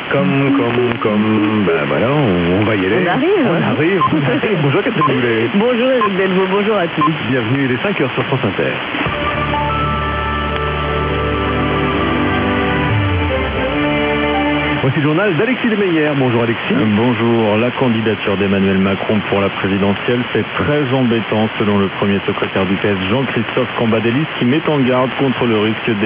Ben voilà, on va y aller. On arrive. Bonjour Catherine Boulet. Bonjour Éric Delvaux, bonjour à tous. Bienvenue, il est 5h sur France Inter. Voici le journal d'Alexis Demeyer. Bonjour Alexis. Bonjour. La candidature d'Emmanuel Macron pour la présidentielle, c'est très embêtant selon le premier secrétaire du PS, Jean-Christophe Cambadélis, qui met en garde contre le risque